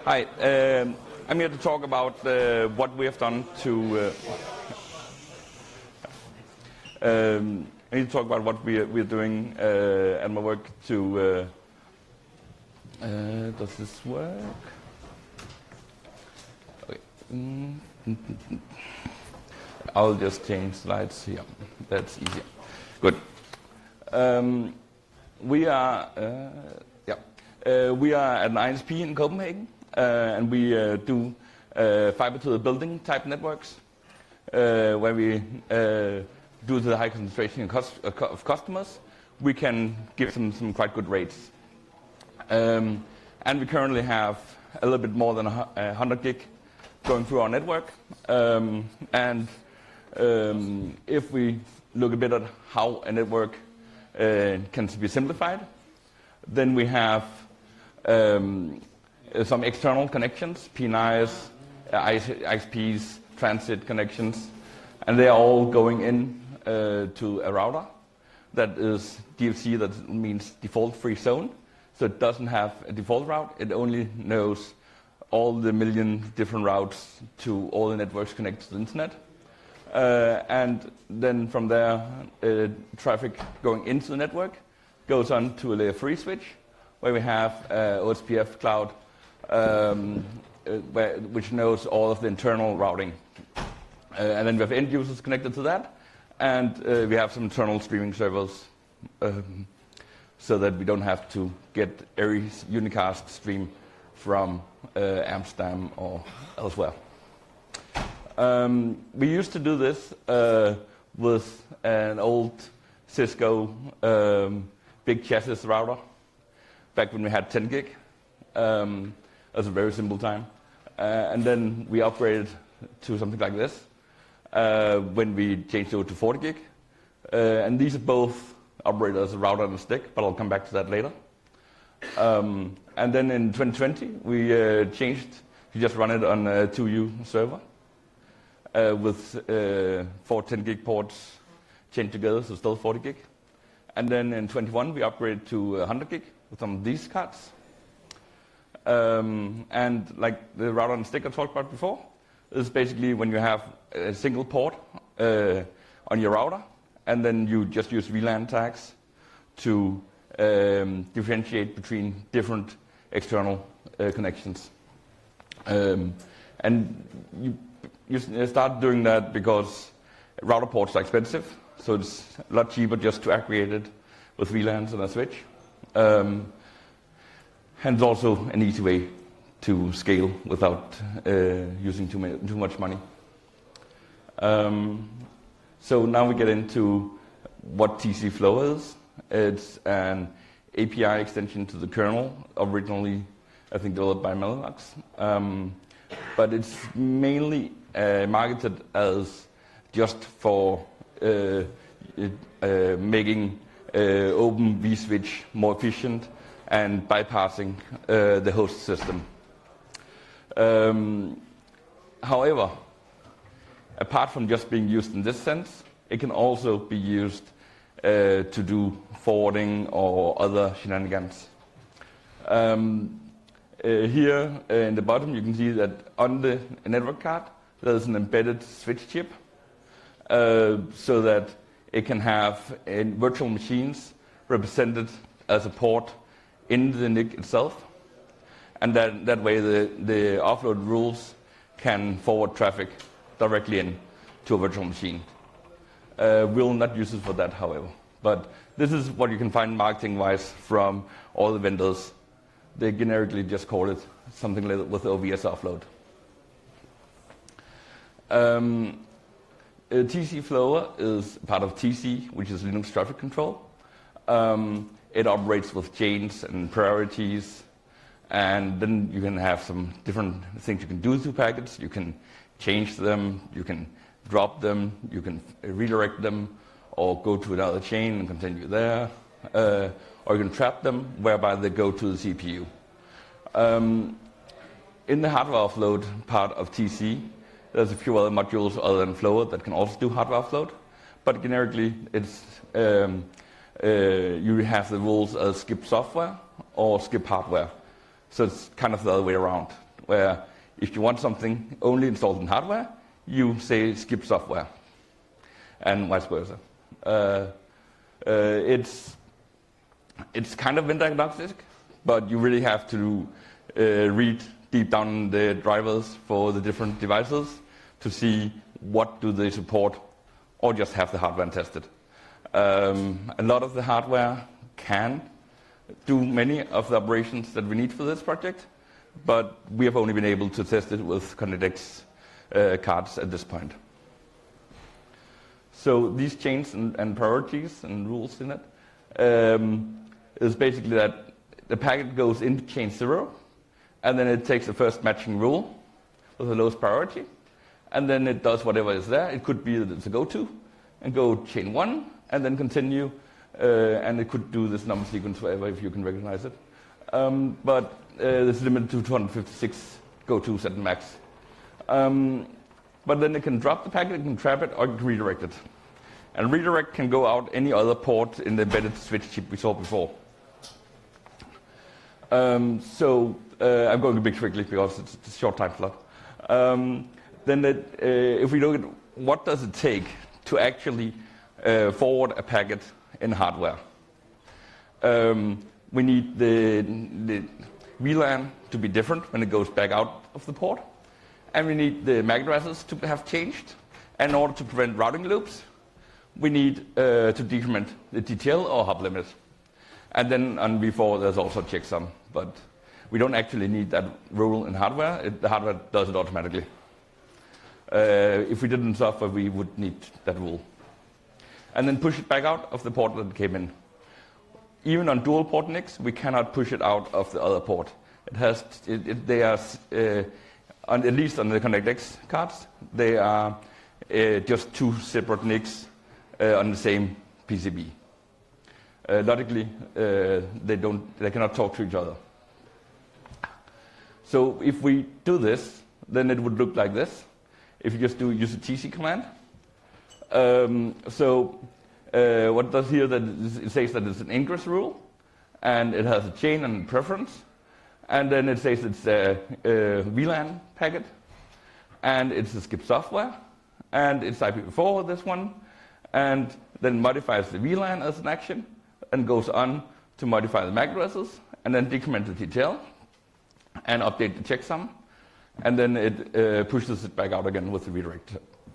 Hi, I'm here to talk about what we have done to. I need to talk about what we're doing and my work to. Does this work? Okay. I'll just change slides here. That's easier. Good. We are at an ISP in Copenhagen, and we do fiber to the building type networks, where we, due to the high concentration of customers, we can give them some quite good rates. And we currently have a little bit more than 100 gig going through our network. If we look a bit at how a network can be simplified, then we have some external connections, PNIs, ISPs, transit connections, and they are all going in to a router that is DFC, that means default free zone. So it doesn't have a default route, it only knows all the million different routes to all the networks connected to the internet. And then from there, traffic going into the network goes on to a layer 3 switch, where we have OSPF cloud, which knows all of the internal routing. And then we have end users connected to that, and we have some internal streaming servers, so that we don't have to get every unicast stream from Amsterdam or elsewhere. We used to do this with an old Cisco big chassis router back when we had 10 gig. It was a very simple time. And then we upgraded to something like this when we changed over to 40 gig. And these are both operated as a router and a stick, but I'll come back to that later. And then in 2020, we changed to just run it on a 2U server with 4 10 gig ports chained together, so still 40 gig. And then in 21, we upgraded to 100 gig with some of these cards. And like the router and stick I talked about before, is basically when you have a single port on your router, and then you just use VLAN tags to differentiate between different external connections. And you start doing that because router ports are expensive, so it's a lot cheaper just to aggregate it with VLANs and a switch. And it's also an easy way to scale without using too much money. So now we get into what TC-Flow is. It's an API extension to the kernel, originally I think developed by Mellanox. But it's mainly marketed as just for making Open vSwitch more efficient and bypassing the host system. However, apart from just being used in this sense, it can also be used to do forwarding or other shenanigans. Here in the bottom, you can see that on the network card, there's an embedded switch chip, so that it can have virtual machines represented as a port in the NIC itself. And that way the offload rules can forward traffic directly in to a virtual machine. We'll not use it for that, however. But this is what you can find marketing-wise from all the vendors. They generically just call it something like with OVS offload. TC-Flower is part of TC, which is Linux Traffic Control. It operates with chains and priorities, and then you can have some different things you can do to packets. You can change them, you can drop them, you can redirect them, or go to another chain and continue there, or you can trap them, whereby they go to the CPU. In the hardware offload part of TC, there's a few other modules other than Flower that can also do hardware offload, but generically it's you have the rules as skip software or skip hardware. So it's kind of the other way around, where if you want something only installed in hardware, you say skip software, and vice versa. It's kind of vendor agnostic, but you really have to read deep down the drivers for the different devices to see what do they support, or just have the hardware and test it. A lot of the hardware can do many of the operations that we need for this project, but we have only been able to test it with ConnectX cards at this point. So these chains and priorities and rules in it is basically that the packet goes into chain 0, and then it takes the first matching rule with the lowest priority, and then it does whatever is there. It could be that it's a go-to, and go chain 1, and then continue, and it could do this number sequence forever if you can recognize it. But it's limited to 256 go-tos at max. But then it can drop the packet, it can trap it, or it can redirect it. And redirect can go out any other port in the embedded switch chip we saw before. I'm going a bit quickly because it's a short time slot. If we look at what does it take to actually forward a packet in hardware, we need the VLAN to be different when it goes back out of the port, and we need the MAC addresses to have changed. And in order to prevent routing loops, we need to decrement the TTL or hop limit. And then on V4 there's also checksum, but we don't actually need that rule in hardware. The hardware does it automatically. If we did it in software, we would need that rule. And then push it back out of the port that it came in. Even on dual port NICs, we cannot push it out of the other port. They are, at least on the ConnectX cards, they are just two separate NICs on the same PCB. Logically, they cannot talk to each other. So if we do this, then it would look like this. If you just use a TC command. What it does here, it says that it's an ingress rule, and it has a chain and preference, and then it says it's a VLAN packet, and it's a skip software, and it's IPv4, this one, and then modifies the VLAN as an action, and goes on to modify the MAC addresses, and then decrement the TTL, and update the checksum, and then it pushes it back out again with the redirect.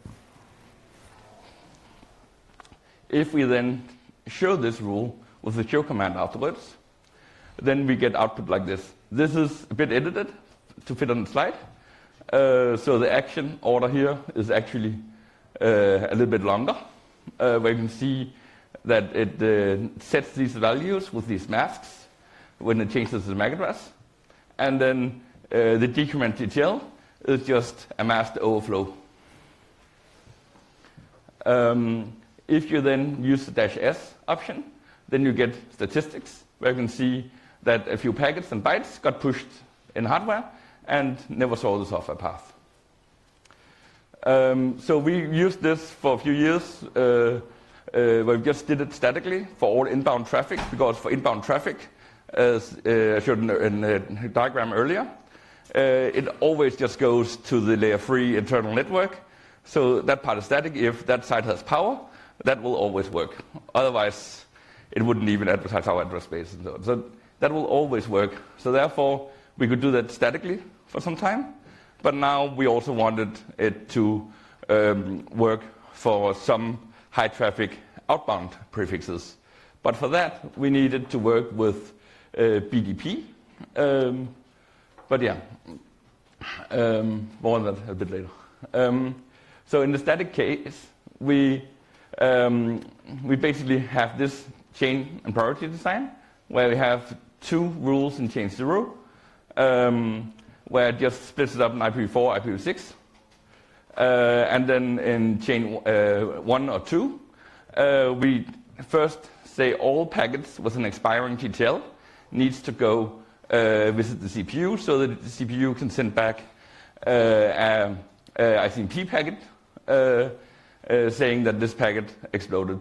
If we then show this rule with the show command afterwards, then we get output like this. This is a bit edited to fit on the slide. So the action order here is actually a little bit longer, where you can see that it sets these values with these masks when it changes the MAC address. And then the decrement TTL is just a masked overflow. If you then use the -S option, then you get statistics, where you can see that a few packets and bytes got pushed in hardware and never saw the software path. So we used this for a few years, where we just did it statically for all inbound traffic, because for inbound traffic, as I showed in the diagram earlier, it always just goes to the layer 3 internal network. So that part is static. If that site has power, that will always work. Otherwise, it wouldn't even advertise our address space. And so on. So that will always work. So therefore, we could do that statically for some time. But now we also wanted it to work for some high traffic outbound prefixes. But for that, we needed to work with BDP. But yeah, more on that a bit later. So in the static case, we basically have this chain and priority design, where we have two rules in chain 0, where it just splits it up in IPv4, IPv6. And then in chain 1 or 2, we first say all packets with an expiring TTL needs to go visit the CPU, so that the CPU can send back a ICMP packet saying that this packet exploded.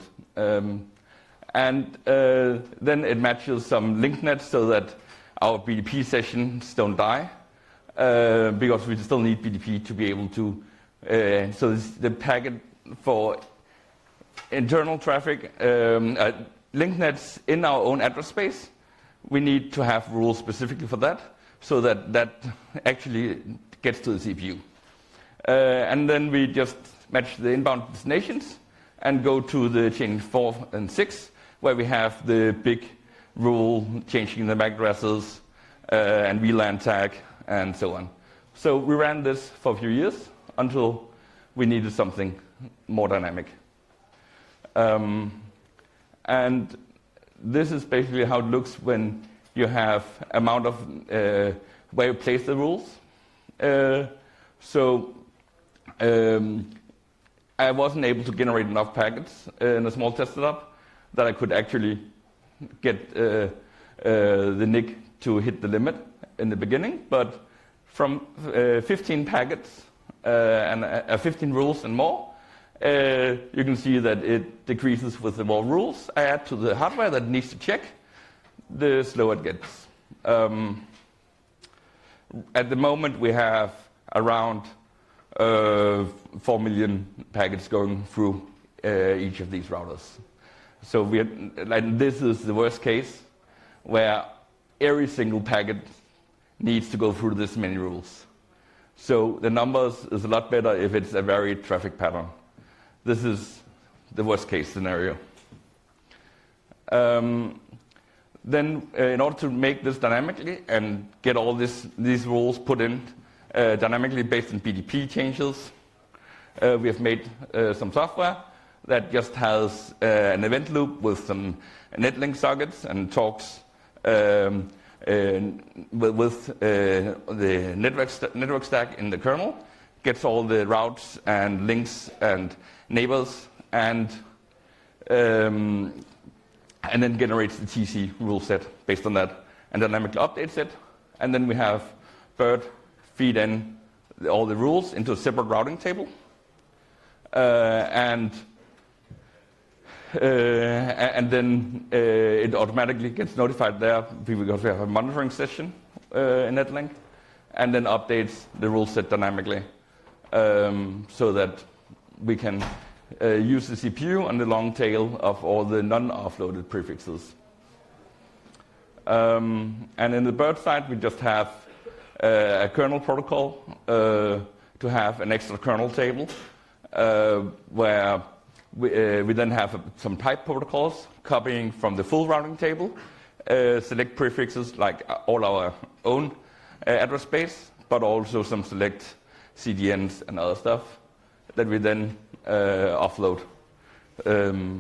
Then it matches some link nets so that our BDP sessions don't die. because we still need BDP to be able to. So the packet for internal traffic, link nets in our own address space, we need to have rules specifically for that, so that actually gets to the CPU. And then we just match the inbound destinations and go to the chain 4 and 6, where we have the big rule changing the MAC addresses and VLAN tag and so on. So we ran this for a few years until we needed something more dynamic. And this is basically how it looks when you have amount of where you place the rules. I wasn't able to generate enough packets in a small test setup that I could actually get the NIC to hit the limit in the beginning. But from 15 packets and 15 rules and more, you can see that it decreases with the more rules I add to the hardware that needs to check, the slower it gets. At the moment, we have around 4 million packets going through each of these routers. So this is the worst case, where every single packet needs to go through this many rules. So the numbers is a lot better if it's a varied traffic pattern. This is the worst case scenario. Then in order to make this dynamically and get all these rules put in dynamically based on BDP changes, we have made some software that just has an event loop with some netlink sockets and talks with the network stack in the kernel, gets all the routes and links and neighbors, and then generates the TC rule set based on that, and dynamically updates it. And then we have BERT feed in all the rules into a separate routing table, and then it automatically gets notified there because we have a monitoring session in Netlink, and then updates the rule set dynamically so that we can use the CPU on the long tail of all the non-offloaded prefixes. And in the BERT side, we just have a kernel protocol to have an extra kernel table where we then have some type protocols copying from the full routing table, select prefixes like all our own address space, but also some select CDNs and other stuff that we then offload. And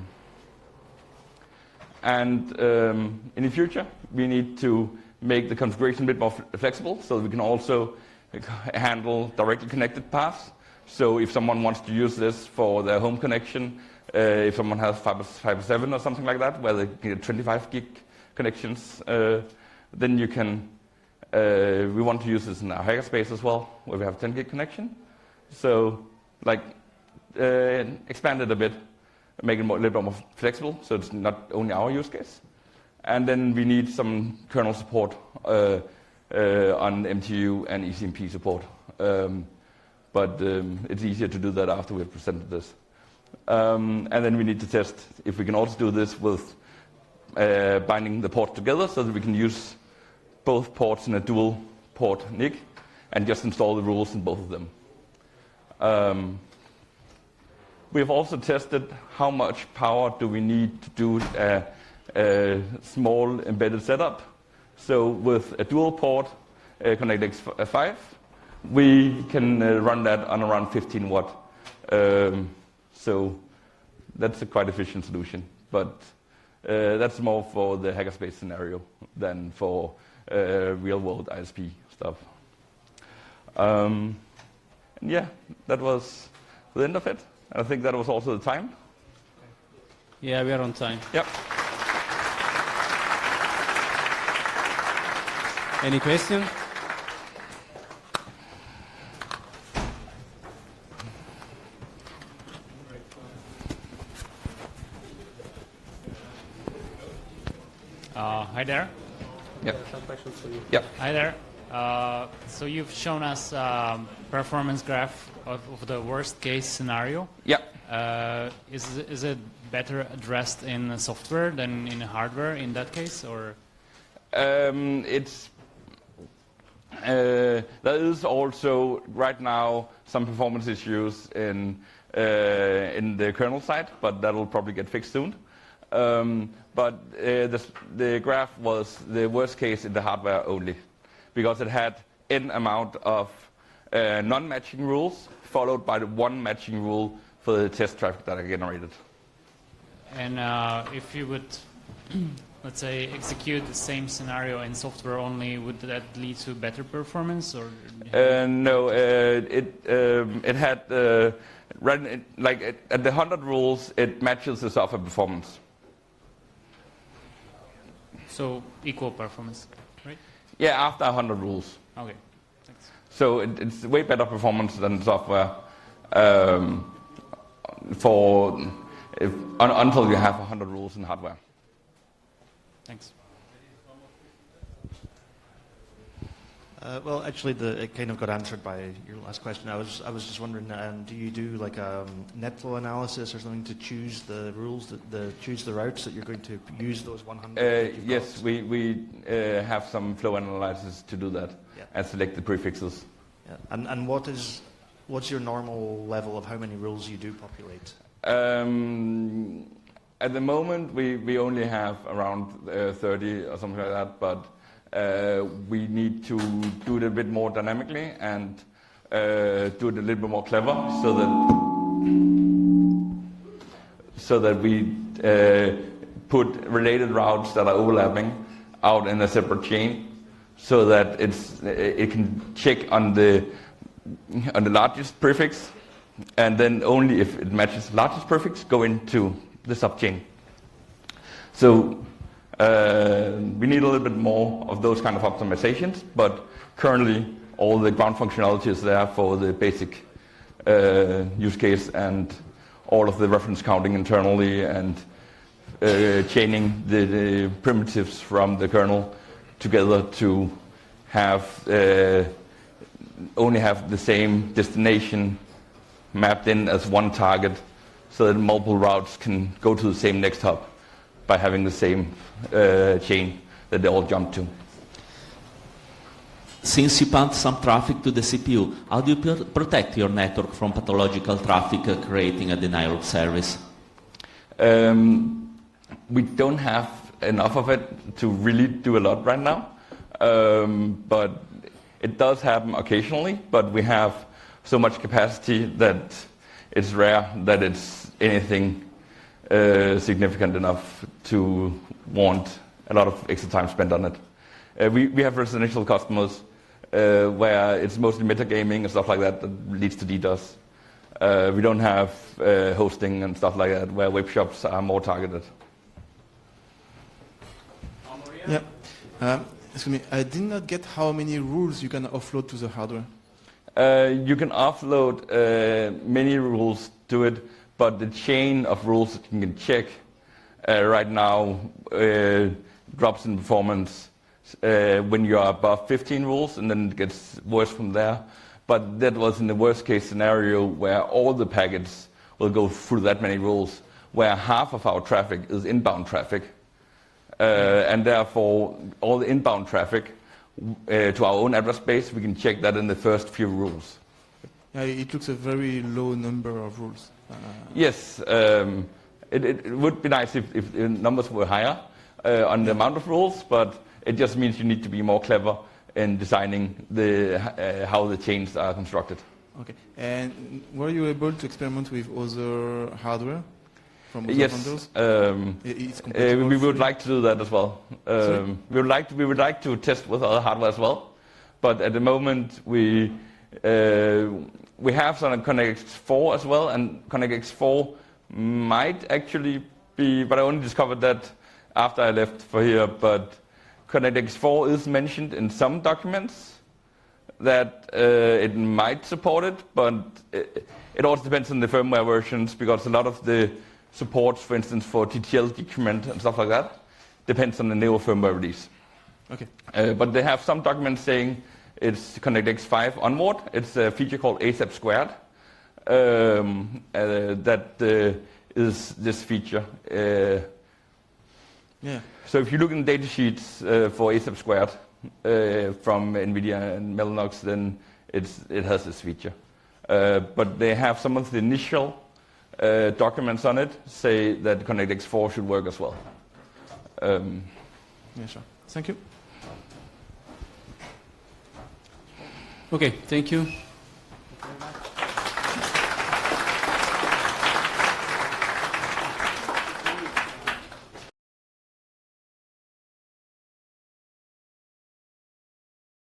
in the future, we need to make the configuration a bit more flexible so we can also handle directly connected paths. So if someone wants to use this for their home connection, if someone has Fiber 7 or something like that, where they get 25 gig connections, then you can, we want to use this in our hackerspace as well, where we have 10 gig connection. So expand it a bit, make it a little bit more flexible, so it's not only our use case. And then we need some kernel support on MTU and ECMP support. But it's easier to do that after we've presented this. And then we need to test if we can also do this with binding the ports together so that we can use both ports in a dual port NIC and just install the rules in both of them. We have also tested how much power do we need to do a small embedded setup. So with a dual port Connect X5, we can run that on around 15 watt. So that's a quite efficient solution, but that's more for the hackerspace scenario than for real world ISP stuff. And yeah, that was the end of it. I think that was also the time. Yeah, we are on time. Yep. Any question? Hi there. Yep. Some questions for you. Yep. Hi there. So you've shown us performance graph of the worst case scenario. Yeah. Is it better addressed in software than in hardware in that case, or? There is also right now some performance issues in the kernel side, but that will probably get fixed soon. But the graph was the worst case in the hardware only, because it had n amount of non-matching rules followed by the one matching rule for the test traffic that I generated. And if you would, let's say, execute the same scenario in software only, would that lead to better performance, or? No, it had at the 100 rules, it matches the software performance. So equal performance, right? Yeah, after 100 rules. Okay, thanks. So it's way better performance than software until you have 100 rules in hardware. Thanks. Well, actually, it kind of got answered by your last question. I was just wondering, do you do like a net flow analysis or something to choose the rules, choose the routes that you're going to use those 100? Yes, we have some flow analysis to do that, and select the prefixes. Yeah. And what's your normal level of how many rules you do populate? At the moment, we only have around 30 or something like that, but we need to do it a bit more dynamically and do it a little bit more clever, so that we put related routes that are overlapping out in a separate chain, so that it can check on the largest prefix, and then only if it matches the largest prefix go into the subchain. So we need a little bit more of those kind of optimizations, but currently all the ground functionality is there for the basic use case, and all of the reference counting internally, and chaining the primitives from the kernel together to have only have the same destination mapped in as one target, so that multiple routes can go to the same next hop by having the same chain that they all jump to. Since you punt some traffic to the CPU, how do you protect your network from pathological traffic creating a denial of service? We don't have enough of it to really do a lot right now, but it does happen occasionally, but we have so much capacity that it's rare that it's anything significant enough to warrant a lot of extra time spent on it. We have residential customers where it's mostly metagaming and stuff like that leads to DDoS. We don't have hosting and stuff like that where web shops are more targeted. Yeah. Excuse me, I did not get how many rules you can offload to the hardware. You can offload many rules to it, but the chain of rules that you can check right now drops in performance when you are above 15 rules, and then it gets worse from there. But that was in the worst case scenario where all the packets will go through that many rules, where half of our traffic is inbound traffic, and therefore all the inbound traffic to our own address space, we can check that in the first few rules. Yeah, it looks a very low number of rules. Yes, it would be nice if the numbers were higher on the amount of rules, but it just means you need to be more clever in designing how the chains are constructed. Okay, and were you able to experiment with other hardware from other vendors? We would like to do that as well. We would like to test with other hardware as well, but at the moment we have some on ConnectX-4 as well, and ConnectX-4 might actually be, but I only discovered that after I left for here, but ConnectX-4 is mentioned in some documents that it might support it, but it also depends on the firmware versions, because a lot of the supports, for instance, for TTL decrement and stuff like that, depends on the neo firmware release. Okay. But they have some documents saying it's ConnectX 5 onward. It's a feature called ASAP Squared that is this feature. Yeah. So if you look in the datasheets for ASAP Squared from NVIDIA and Mellanox, then it has this feature. But they have some of the initial documents on it say that ConnectX 4 should work as well. Yeah, sure. Thank you. Okay, thank you.